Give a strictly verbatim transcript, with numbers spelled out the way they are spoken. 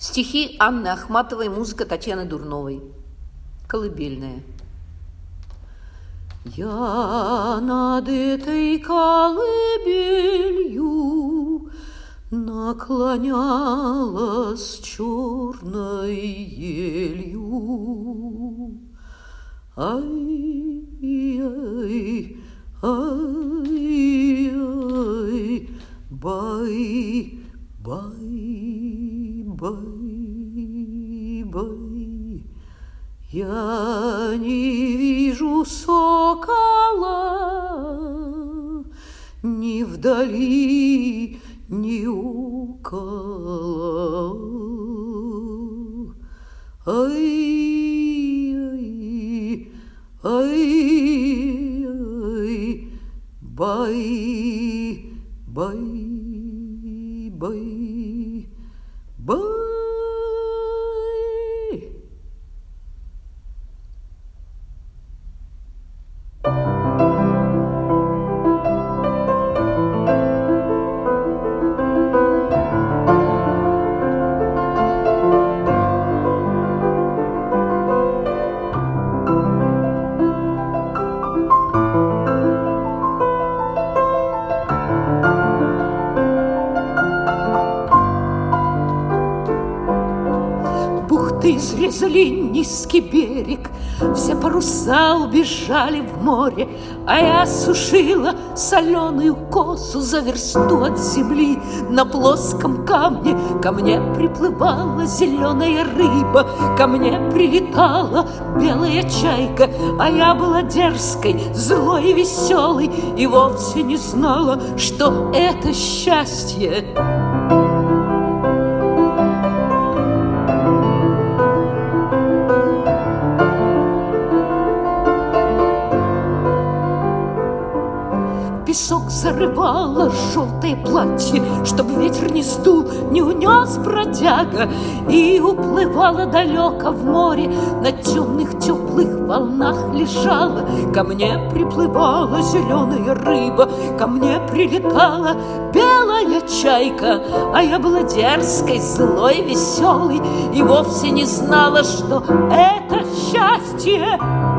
Стихи Анны Ахматовой, музыка Татьяны Дурновой. Колыбельная. Я над этой колыбелью наклонялась черной елью. Ай-яй, ай-яй, бай, бай, бай, бай. Я не вижу сокола ни вдали, ни около. Ай-яй, ай-яй, бай, бай, бай, бай. Бухты изрезали низкий берег, все паруса убежали в море, а я сушила соленую косу за версту от земли. На плоском камне ко мне приплывала зеленая рыба, ко мне прилетала белая чайка, а я была дерзкой, злой и веселой и вовсе не знала, что это счастье. Песок зарывало желтое платье, чтобы ветер не сдул, не унес бродяга, и уплывала далеко в море, на темных теплых волнах лежала. Ко мне приплывала зеленая рыба, ко мне прилетала белая чайка, а я была дерзкой, злой, веселой и вовсе не знала, что это счастье.